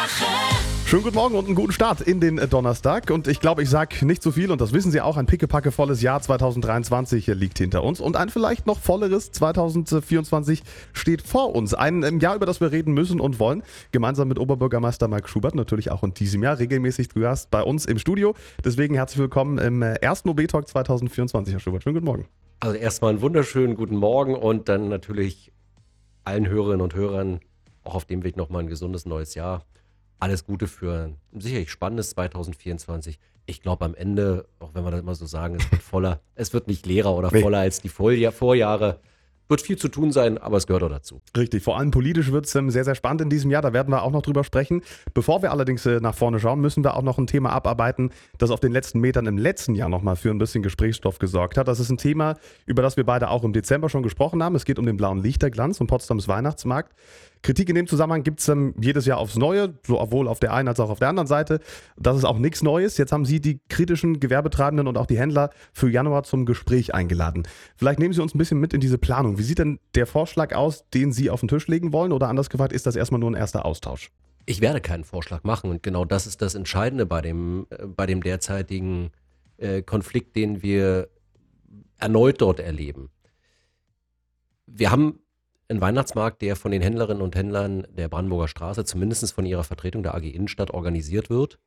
Schönen guten Morgen und einen guten Start in den Donnerstag. Und ich glaube, ich sage nicht zu viel und das wissen Sie auch. Ein pickepackevolles Jahr 2023 liegt hinter uns und ein vielleicht noch volleres 2024 steht vor uns. Ein Jahr, über das wir reden müssen und wollen. Gemeinsam mit Oberbürgermeister Marc Schubert natürlich auch in diesem Jahr regelmäßig zu Gast bei uns im Studio. Deswegen herzlich willkommen im ersten OB-Talk 2024, Herr Schubert. Schönen guten Morgen. Also erstmal einen wunderschönen guten Morgen und dann natürlich allen Hörerinnen und Hörern auch auf dem Weg nochmal ein gesundes neues Jahr. Alles Gute für ein sicherlich spannendes 2024. Ich glaube am Ende, auch wenn wir das immer so sagen, es wird nicht leerer oder voller als die Vorjahre. Wird viel zu tun sein, aber es gehört auch dazu. Richtig, vor allem politisch wird es sehr, sehr spannend in diesem Jahr. Da werden wir auch noch drüber sprechen. Bevor wir allerdings nach vorne schauen, müssen wir auch noch ein Thema abarbeiten, das auf den letzten Metern im letzten Jahr nochmal für ein bisschen Gesprächsstoff gesorgt hat. Das ist ein Thema, über das wir beide auch im Dezember schon gesprochen haben. Es geht um den blauen Lichterglanz und Potsdams Weihnachtsmarkt. Kritik in dem Zusammenhang gibt es jedes Jahr aufs Neue, sowohl auf der einen als auch auf der anderen Seite. Das ist auch nichts Neues. Jetzt haben Sie die kritischen Gewerbetreibenden und auch die Händler für Januar zum Gespräch eingeladen. Vielleicht nehmen Sie uns ein bisschen mit in diese Planung. Wie sieht denn der Vorschlag aus, den Sie auf den Tisch legen wollen? Oder anders gefragt, ist das erstmal nur ein erster Austausch? Ich werde keinen Vorschlag machen und genau das ist das Entscheidende bei dem derzeitigen Konflikt, den wir erneut dort erleben. Wir haben ein Weihnachtsmarkt, der von den Händlerinnen und Händlern der Brandenburger Straße, zumindest von ihrer Vertretung der AG Innenstadt, organisiert wird.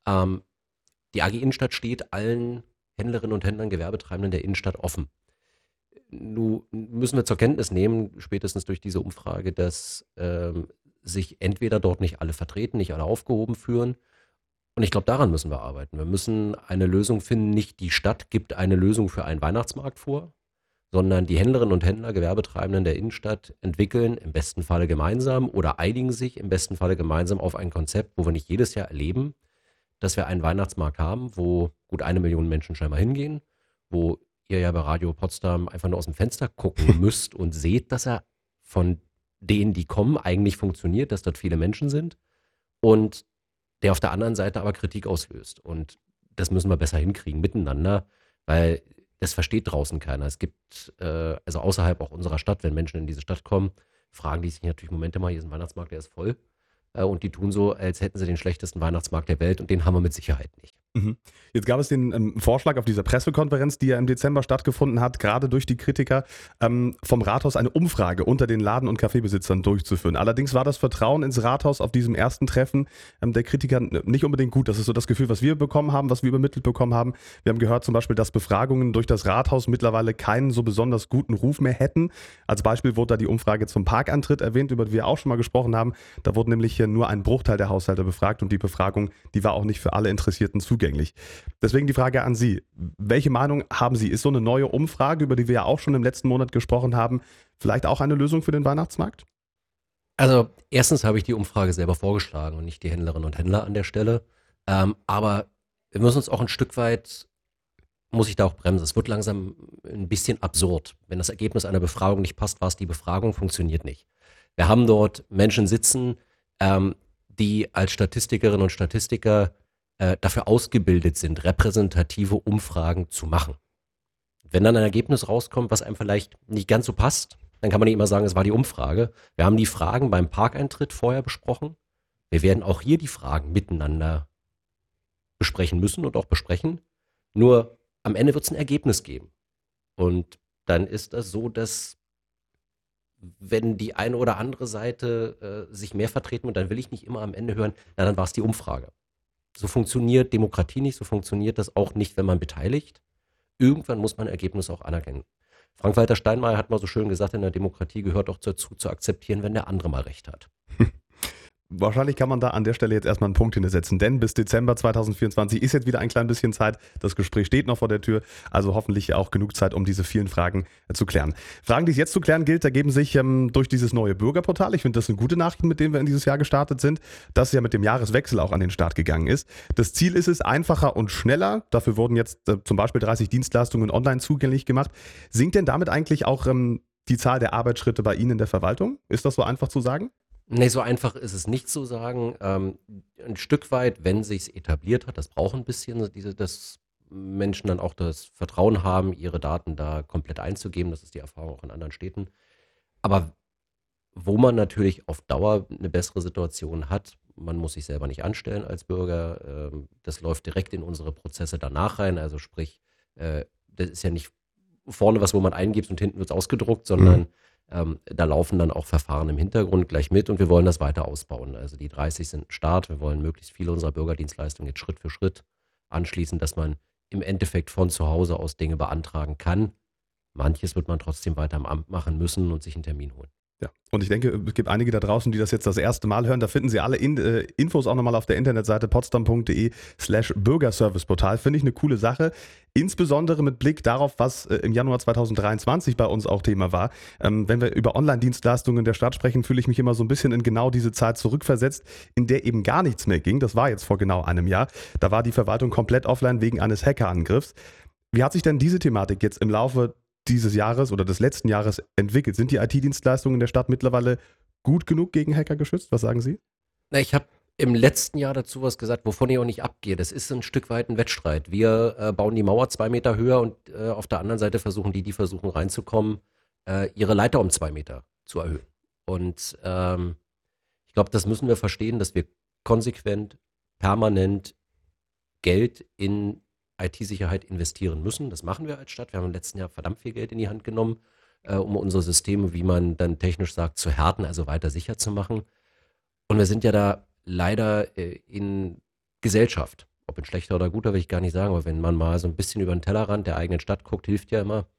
Die AG Innenstadt steht allen Händlerinnen und Händlern, Gewerbetreibenden der Innenstadt offen. Nun müssen wir zur Kenntnis nehmen, spätestens durch diese Umfrage, dass sich entweder dort nicht alle vertreten, nicht alle aufgehoben fühlen. Und ich glaube, daran müssen wir arbeiten. Wir müssen eine Lösung finden. Nicht die Stadt gibt eine Lösung für einen Weihnachtsmarkt vor, sondern die Händlerinnen und Händler, Gewerbetreibenden der Innenstadt entwickeln im besten Falle gemeinsam oder einigen sich im besten Falle gemeinsam auf ein Konzept, wo wir nicht jedes Jahr erleben, dass wir einen Weihnachtsmarkt haben, wo gut 1 Million Menschen scheinbar hingehen, wo ihr ja bei Radio Potsdam einfach nur aus dem Fenster gucken müsst und seht, dass er von denen, die kommen, eigentlich funktioniert, dass dort viele Menschen sind und der auf der anderen Seite aber Kritik auslöst. Und das müssen wir besser hinkriegen miteinander, weil das versteht draußen keiner. Es gibt, also außerhalb auch unserer Stadt, wenn Menschen in diese Stadt kommen, fragen die sich natürlich, Moment mal, hier ist ein Weihnachtsmarkt, der ist voll. Und die tun so, als hätten sie den schlechtesten Weihnachtsmarkt der Welt und den haben wir mit Sicherheit nicht. Jetzt gab es den Vorschlag auf dieser Pressekonferenz, die ja im Dezember stattgefunden hat, gerade durch die Kritiker vom Rathaus eine Umfrage unter den Laden- und Kaffeebesitzern durchzuführen. Allerdings war das Vertrauen ins Rathaus auf diesem ersten Treffen der Kritiker nicht unbedingt gut. Das ist so das Gefühl, was wir bekommen haben, was wir übermittelt bekommen haben. Wir haben gehört zum Beispiel, dass Befragungen durch das Rathaus mittlerweile keinen so besonders guten Ruf mehr hätten. Als Beispiel wurde da die Umfrage zum Parkantritt erwähnt, über die wir auch schon mal gesprochen haben. Da wurde nämlich nur ein Bruchteil der Haushalte befragt und die Befragung, die war auch nicht für alle Interessierten zugänglich. Deswegen die Frage an Sie. Welche Meinung haben Sie? Ist so eine neue Umfrage, über die wir ja auch schon im letzten Monat gesprochen haben, vielleicht auch eine Lösung für den Weihnachtsmarkt? Also erstens habe ich die Umfrage selber vorgeschlagen und nicht die Händlerinnen und Händler an der Stelle. Aber wir müssen uns auch ein Stück weit, muss ich da auch bremsen. Es wird langsam ein bisschen absurd. Wenn das Ergebnis einer Befragung nicht passt, war es die Befragung, funktioniert nicht. Wir haben dort Menschen sitzen, die als Statistikerinnen und Statistiker dafür ausgebildet sind, repräsentative Umfragen zu machen. Wenn dann ein Ergebnis rauskommt, was einem vielleicht nicht ganz so passt, dann kann man nicht immer sagen, es war die Umfrage. Wir haben die Fragen beim Parkeintritt vorher besprochen. Wir werden auch hier die Fragen miteinander besprechen müssen und auch besprechen. Nur am Ende wird es ein Ergebnis geben. Und dann ist das so, dass wenn die eine oder andere Seite sich mehr vertreten und dann will ich nicht immer am Ende hören, na, dann war es die Umfrage. So funktioniert Demokratie nicht, so funktioniert das auch nicht, wenn man beteiligt. Irgendwann muss man Ergebnisse auch anerkennen. Frank-Walter Steinmeier hat mal so schön gesagt, in der Demokratie gehört auch dazu zu akzeptieren, wenn der andere mal recht hat. Wahrscheinlich kann man da an der Stelle jetzt erstmal einen Punkt hinsetzen, denn bis Dezember 2024 ist jetzt wieder ein klein bisschen Zeit. Das Gespräch steht noch vor der Tür, also hoffentlich auch genug Zeit, um diese vielen Fragen zu klären. Fragen, die es jetzt zu klären gilt, ergeben sich durch dieses neue Bürgerportal. Ich finde, das sind gute Nachrichten, mit denen wir in dieses Jahr gestartet sind, das ja mit dem Jahreswechsel auch an den Start gegangen ist. Das Ziel ist es, einfacher und schneller. Dafür wurden jetzt zum Beispiel 30 Dienstleistungen online zugänglich gemacht. Sinkt denn damit eigentlich auch die Zahl der Arbeitsschritte bei Ihnen in der Verwaltung? Ist das so einfach zu sagen? Nee, so einfach ist es nicht zu sagen. Ein Stück weit, wenn sich's etabliert hat, das braucht ein bisschen, dass Menschen dann auch das Vertrauen haben, ihre Daten da komplett einzugeben. Das ist die Erfahrung auch in anderen Städten. Aber wo man natürlich auf Dauer eine bessere Situation hat, man muss sich selber nicht anstellen als Bürger. Das läuft direkt in unsere Prozesse danach rein. Also sprich, das ist ja nicht vorne was, wo man eingibt und hinten wird es ausgedruckt, sondern da laufen dann auch Verfahren im Hintergrund gleich mit und wir wollen das weiter ausbauen. Also die 30 sind ein Start. Wir wollen möglichst viele unserer Bürgerdienstleistungen jetzt Schritt für Schritt anschließen, dass man im Endeffekt von zu Hause aus Dinge beantragen kann. Manches wird man trotzdem weiter im Amt machen müssen und sich einen Termin holen. Ja, und ich denke, es gibt einige da draußen, die das jetzt das erste Mal hören. Da finden Sie alle Infos auch nochmal auf der Internetseite potsdam.de/Bürgerserviceportal. Finde ich eine coole Sache. Insbesondere mit Blick darauf, was im Januar 2023 bei uns auch Thema war. Wenn wir über Online-Dienstleistungen der Stadt sprechen, fühle ich mich immer so ein bisschen in genau diese Zeit zurückversetzt, in der eben gar nichts mehr ging. Das war jetzt vor genau einem Jahr. Da war die Verwaltung komplett offline wegen eines Hackerangriffs. Wie hat sich denn diese Thematik jetzt im Laufe dieses Jahres oder des letzten Jahres entwickelt? Sind die IT-Dienstleistungen der Stadt mittlerweile gut genug gegen Hacker geschützt? Was sagen Sie? Na, ich habe im letzten Jahr dazu was gesagt, wovon ich auch nicht abgehe. Das ist ein Stück weit ein Wettstreit. Wir bauen die Mauer 2 Meter höher und auf der anderen Seite versuchen die versuchen reinzukommen, ihre Leiter um 2 Meter zu erhöhen. Und ich glaube, das müssen wir verstehen, dass wir konsequent, permanent Geld in IT-Sicherheit investieren müssen. Das machen wir als Stadt. Wir haben im letzten Jahr verdammt viel Geld in die Hand genommen, um unsere Systeme, wie man dann technisch sagt, zu härten, also weiter sicher zu machen. Und wir sind ja da leider in Gesellschaft, ob in schlechter oder guter, will ich gar nicht sagen, aber wenn man mal so ein bisschen über den Tellerrand der eigenen Stadt guckt, hilft ja immer.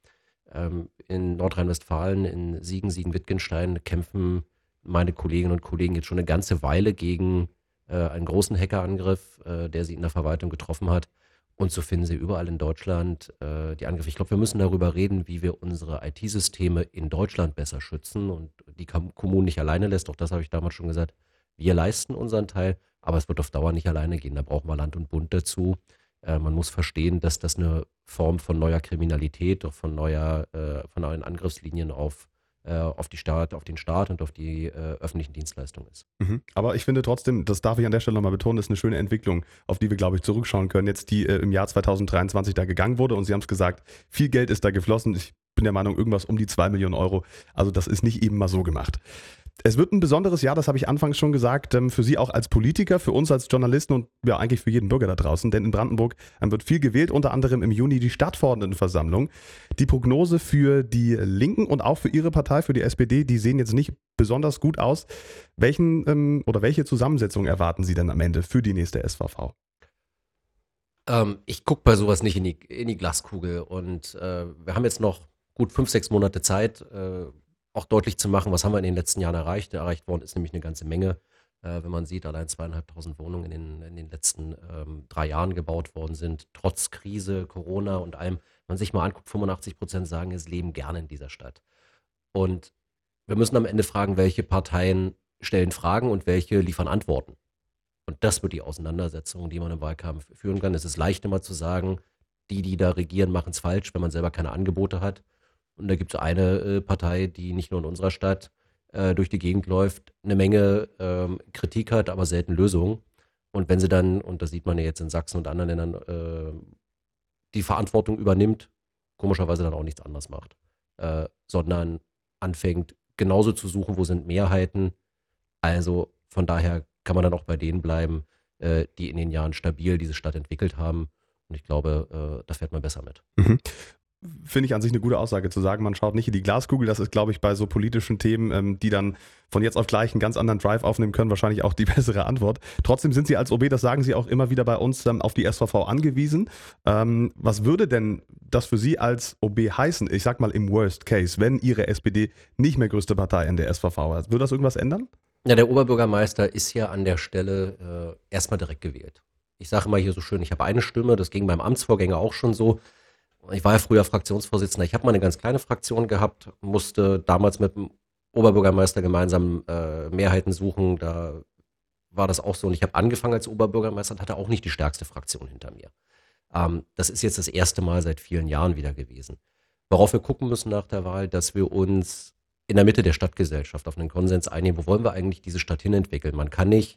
In Nordrhein-Westfalen, in Siegen-Wittgenstein kämpfen meine Kolleginnen und Kollegen jetzt schon eine ganze Weile gegen einen großen Hackerangriff, der sie in der Verwaltung getroffen hat. Und so finden Sie überall in Deutschland die Angriffe. Ich glaube, wir müssen darüber reden, wie wir unsere IT-Systeme in Deutschland besser schützen und die Kommunen nicht alleine lässt. Auch das habe ich damals schon gesagt. Wir leisten unseren Teil, aber es wird auf Dauer nicht alleine gehen. Da brauchen wir Land und Bund dazu. Man muss verstehen, dass das eine Form von neuer Kriminalität, von neuen Angriffslinien auf den Staat und auf die öffentlichen Dienstleistungen ist. Aber ich finde trotzdem, das darf ich an der Stelle nochmal betonen, ist eine schöne Entwicklung, auf die wir, glaube ich, zurückschauen können, jetzt die im Jahr 2023 da gegangen wurde. Und Sie haben es gesagt, viel Geld ist da geflossen. Ich bin der Meinung, irgendwas um die 2 Millionen Euro. Also das ist nicht eben mal so gemacht. Es wird ein besonderes Jahr, das habe ich anfangs schon gesagt, für Sie auch als Politiker, für uns als Journalisten und ja eigentlich für jeden Bürger da draußen, denn in Brandenburg wird viel gewählt, unter anderem im Juni die Stadtverordnetenversammlung. Die Prognose für die Linken und auch für Ihre Partei, für die SPD, die sehen jetzt nicht besonders gut aus. Welche Zusammensetzung erwarten Sie denn am Ende für die nächste SVV? Ich gucke bei sowas nicht in die Glaskugel und wir haben jetzt noch gut 5-6 Monate Zeit, auch deutlich zu machen, was haben wir in den letzten Jahren erreicht. Erreicht worden ist nämlich eine ganze Menge. Wenn man sieht, allein 2.500 Wohnungen in den letzten 3 Jahren gebaut worden sind, trotz Krise, Corona und allem. Wenn man sich mal anguckt, 85% sagen, es leben gerne in dieser Stadt. Und wir müssen am Ende fragen, welche Parteien stellen Fragen und welche liefern Antworten. Und das wird die Auseinandersetzung, die man im Wahlkampf führen kann. Es ist leicht immer zu sagen, die da regieren, machen es falsch, wenn man selber keine Angebote hat. Und da gibt es eine Partei, die nicht nur in unserer Stadt durch die Gegend läuft, eine Menge Kritik hat, aber selten Lösungen. Und wenn sie dann, und das sieht man ja jetzt in Sachsen und anderen Ländern, die Verantwortung übernimmt, komischerweise dann auch nichts anderes macht, sondern anfängt genauso zu suchen, wo sind Mehrheiten. Also von daher kann man dann auch bei denen bleiben, die in den Jahren stabil diese Stadt entwickelt haben. Und ich glaube, da fährt man besser mit. Finde ich an sich eine gute Aussage zu sagen, man schaut nicht in die Glaskugel. Das ist, glaube ich, bei so politischen Themen, die dann von jetzt auf gleich einen ganz anderen Drive aufnehmen können, wahrscheinlich auch die bessere Antwort. Trotzdem sind Sie als OB, das sagen Sie auch immer wieder bei uns, auf die SVV angewiesen. Was würde denn das für Sie als OB heißen, ich sag mal im Worst Case, wenn Ihre SPD nicht mehr größte Partei in der SVV ist? Würde das irgendwas ändern? Ja, der Oberbürgermeister ist ja an der Stelle erstmal direkt gewählt. Ich sage immer hier so schön, ich habe eine Stimme, das ging beim Amtsvorgänger auch schon so. Ich war ja früher Fraktionsvorsitzender. Ich habe mal eine ganz kleine Fraktion gehabt, musste damals mit dem Oberbürgermeister gemeinsam Mehrheiten suchen. Da war das auch so. Und ich habe angefangen als Oberbürgermeister und hatte auch nicht die stärkste Fraktion hinter mir. Das ist jetzt das erste Mal seit vielen Jahren wieder gewesen. Worauf wir gucken müssen nach der Wahl, dass wir uns in der Mitte der Stadtgesellschaft auf einen Konsens einigen. Wo wollen wir eigentlich diese Stadt hin entwickeln? Man kann nicht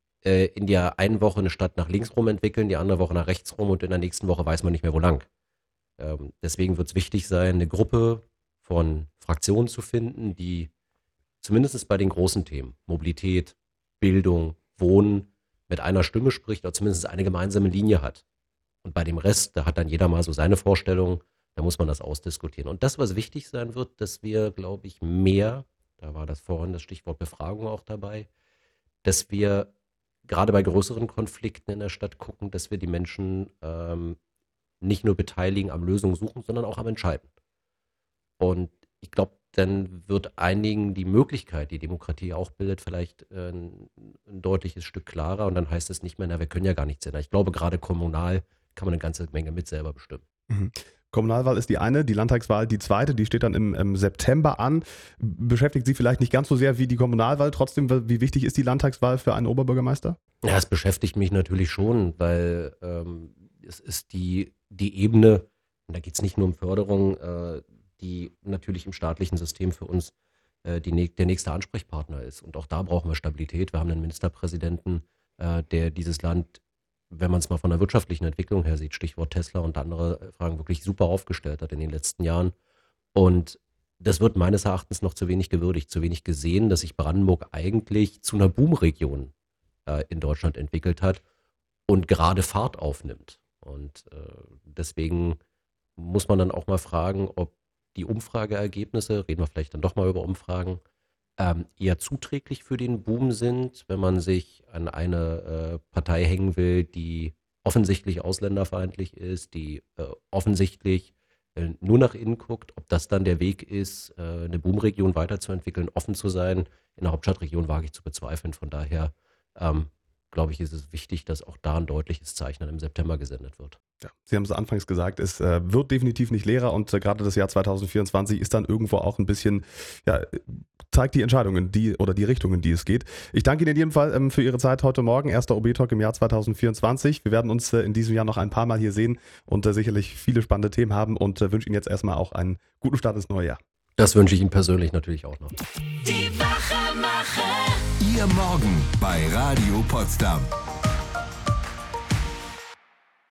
in der einen Woche eine Stadt nach links rum entwickeln, die andere Woche nach rechts rum und in der nächsten Woche weiß man nicht mehr, wo lang. Deswegen wird es wichtig sein, eine Gruppe von Fraktionen zu finden, die zumindest bei den großen Themen, Mobilität, Bildung, Wohnen mit einer Stimme spricht oder zumindest eine gemeinsame Linie hat. Und bei dem Rest, da hat dann jeder mal so seine Vorstellung, da muss man das ausdiskutieren. Und das, was wichtig sein wird, dass wir, glaube ich, mehr, da war das vorhin das Stichwort Befragung auch dabei, dass wir gerade bei größeren Konflikten in der Stadt gucken, dass wir die Menschen nicht nur beteiligen am Lösungen suchen, sondern auch am Entscheiden. Und ich glaube, dann wird einigen die Möglichkeit, die Demokratie auch bildet, vielleicht ein deutliches Stück klarer. Und dann heißt es nicht mehr, na, wir können ja gar nichts ändern. Ich glaube, gerade kommunal kann man eine ganze Menge mit selber bestimmen. Mhm. Kommunalwahl ist die eine, die Landtagswahl die zweite, die steht dann im September an. Beschäftigt Sie vielleicht nicht ganz so sehr wie die Kommunalwahl. Trotzdem, wie wichtig ist die Landtagswahl für einen Oberbürgermeister? Ja, es beschäftigt mich natürlich schon, weil es ist die Ebene, und da geht es nicht nur um Förderung, die natürlich im staatlichen System für uns der nächste Ansprechpartner ist. Und auch da brauchen wir Stabilität. Wir haben einen Ministerpräsidenten, der dieses Land, wenn man es mal von der wirtschaftlichen Entwicklung her sieht, Stichwort Tesla und andere Fragen, wirklich super aufgestellt hat in den letzten Jahren. Und das wird meines Erachtens noch zu wenig gewürdigt, zu wenig gesehen, dass sich Brandenburg eigentlich zu einer Boomregion in Deutschland entwickelt hat und gerade Fahrt aufnimmt. Und deswegen muss man dann auch mal fragen, ob die Umfrageergebnisse, reden wir vielleicht dann doch mal über Umfragen, eher zuträglich für den Boom sind, wenn man sich an eine Partei hängen will, die offensichtlich ausländerfeindlich ist, die offensichtlich nur nach innen guckt, ob das dann der Weg ist, eine Boomregion weiterzuentwickeln, offen zu sein. In der Hauptstadtregion wage ich zu bezweifeln. Von daher glaube ich, ist es wichtig, dass auch da ein deutliches Zeichen dann im September gesendet wird. Ja, Sie haben es anfangs gesagt, es wird definitiv nicht leerer und gerade das Jahr 2024 ist dann irgendwo auch ein bisschen, ja, zeigt die Entscheidungen, die Richtungen, in die es geht. Ich danke Ihnen in jedem Fall für Ihre Zeit heute Morgen. Erster OB-Talk im Jahr 2024. Wir werden uns in diesem Jahr noch ein paar Mal hier sehen und sicherlich viele spannende Themen haben und wünsche Ihnen jetzt erstmal auch einen guten Start ins neue Jahr. Das wünsche ich Ihnen persönlich natürlich auch noch. Die Wachermacher. Ihr Morgen bei Radio Potsdam.